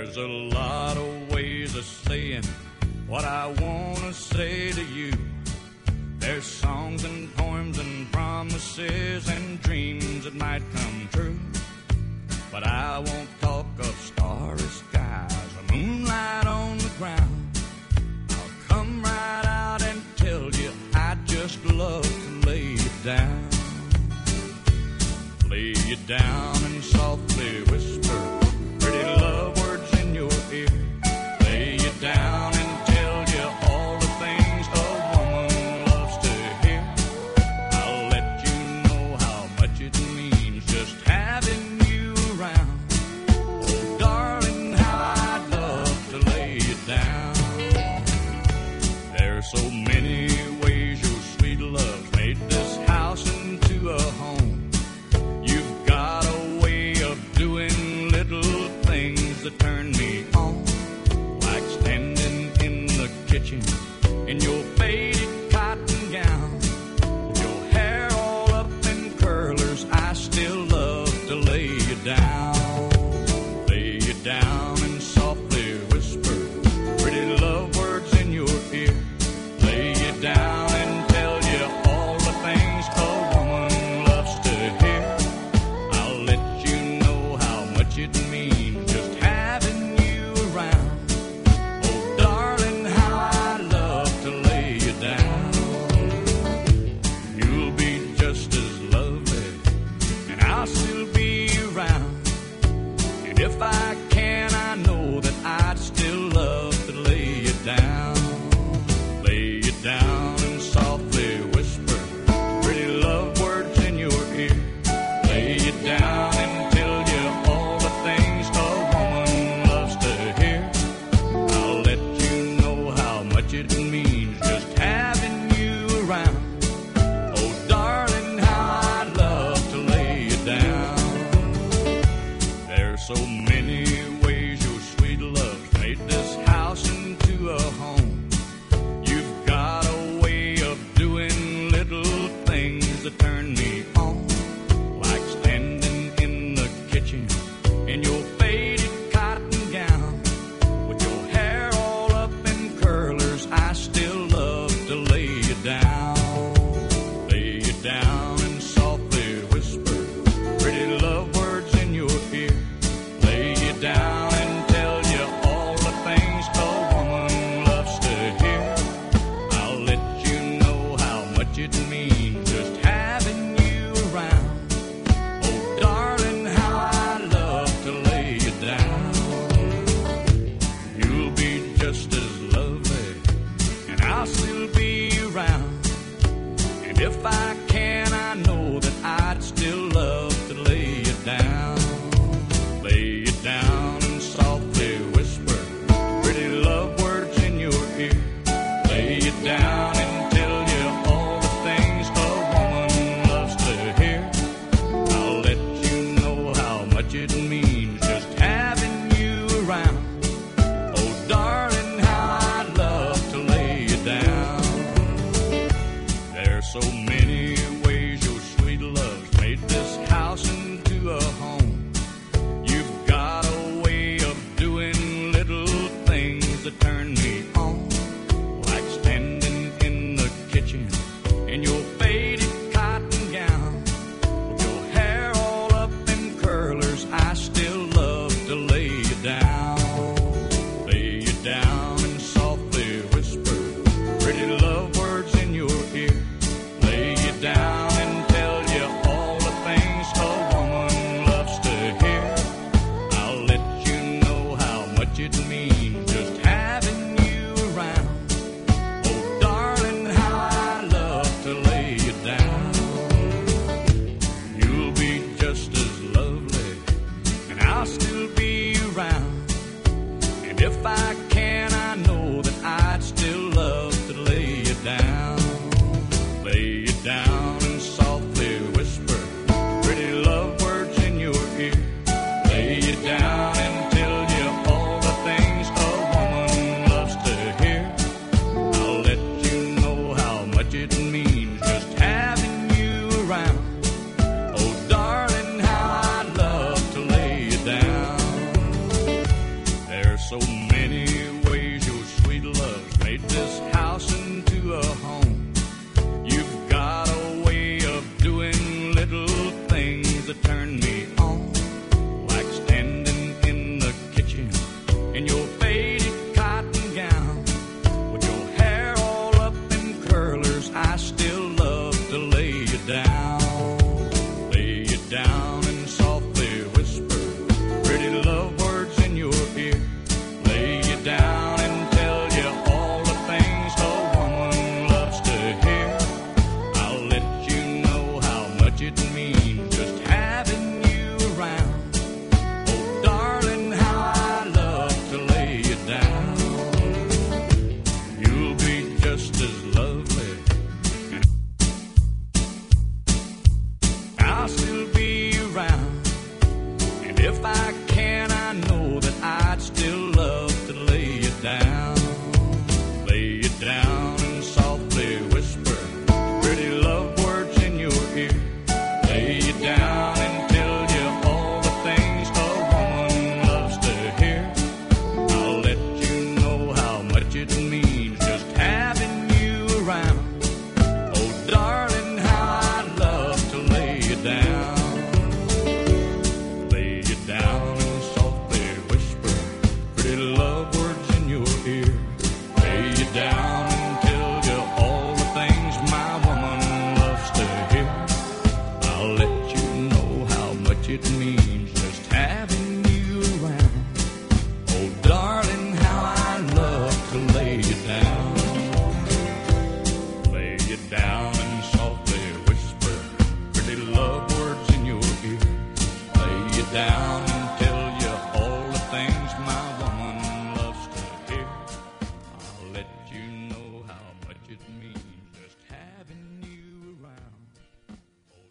There's a lot of ways of saying what I want to say to you. There's songs and poems and promises and dreams that might come true. But I won't talk of starry skies or moonlight on the ground. I'll come right out and tell you I'd just love to lay you down. Lay you down and softly whisper pretty love words in your ear. Lay you down and tell you all the things a woman loves to hear. I'll let you know how much it means just having you around. Oh, darling, how I'd love to lay you down. There's so many ways your sweet love made this house into a home. You've got a way of doing little things that turn me on, like standing in the kitchen in your faded cotton gown, with your hair all up in curlers. I still love to lay you down. Lay you down and softly whisper pretty love words in your ear. Lay you down and tell you all the things a woman loves to hear. I'll let you know how much it means just having you around. Oh, darling, how I love to lay you down. You'll be just as lovely, and I'll still be around. And if I can, I know that I'd still love to lay you down. Lay you down and softly whisper pretty love words in your ear. Lay you down and tell you all the things a woman loves to hear. I'll let you know how much it means just having you around. Oh, darling, how I'd love to lay you down. There's so many ways your sweet love made this house into a home. You've got a way of doing little things that turn me on, like standing in the kitchen in your faded cotton gown, with your hair all up in curlers. I still love to lay you down. Lay you down and softly whisper pretty love words in your ear. Lay you down and tell you all the things a woman loves to hear. I'll let you know how much it means just having you around. Oh, darling, how I love to lay you down. You'll be just as lovely, and I'll still be around. And if I can, I know that I'd still love to lay you down. Lay you down and softly whisper pretty love words in your ear. Lay you down and tell you all the things a woman loves to hear. I'll let you know how much it means just having you around. Oh, darling, how I'd love to lay you down. There's so many ways your sweet love made this house into a home. You've got a way of doing little things that turn me on, like standing in the kitchen in your faded cotton gown, with your hair all up in curlers. I still love to lay you down. Lay you down and softly whisper pretty love words in your ear. Lay you down and tell you all the things a much it means just having you around. Oh, darling, how I love to lay you down. You'll be just as lovely. I'll still be around. And if I can, I know that I'd still love to lay you down. Lay you down and softly whisper pretty love words in your ear. Lay you down and tell you all the things a woman loves to hear. I'll let you know how much it means just having you around. Oh, darling, how I love to lay you down. Lay you down and softly whisper pretty love words in your ear. Lay you down and tell you all the things my woman loves to hear. I'll let you know how much it means just having you around. Oh, darling, how I love to lay you down. Lay you down and softly whisper pretty love words in your ear. Lay you down